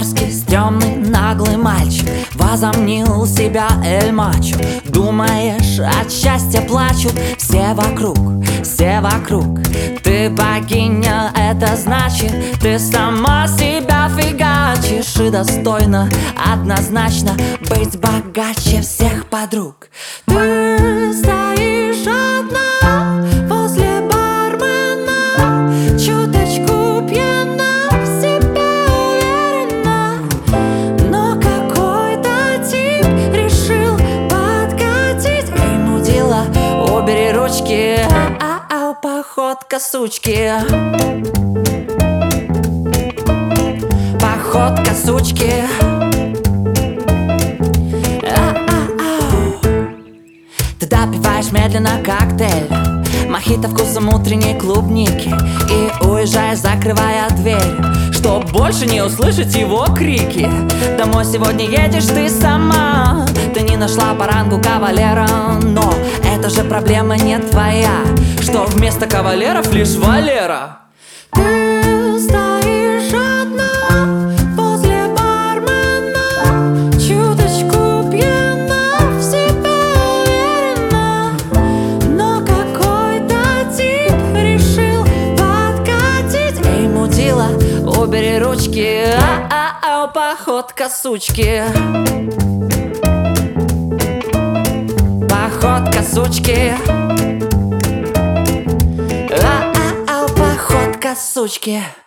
Дерзкий, стрёмный, наглый мальчик возомнил себя эль-мачо. Думаешь, от счастья плачут все вокруг, все вокруг. Ты богиня, это значит, ты сама себя фигачишь. И достойна однозначно быть богаче всех подруг. Ты стоишь одна возле бармена, чуточку пьяна, в себе уверена. Но какой-то тип решил подкатить. Эй, мудила, убери ручки, ау, походка сучки. Походка сучки. Ты допиваешь медленно коктейль, мохито вкусом утренней клубники, и уезжаешь, закрывая дверь, чтоб больше не услышать его крики. Домой сегодня едешь ты сама, ты не нашла по рангу кавалера. Но это же проблема не твоя, что вместо кавалеров лишь Валера. Ты стоишь одна возле бармена, чуточку пьяна, в себе уверена. Но какой-то тип решил подкатить. Эй, мудила, убери ручки, ау, походка сучки. Походка сучки. Походка сучки.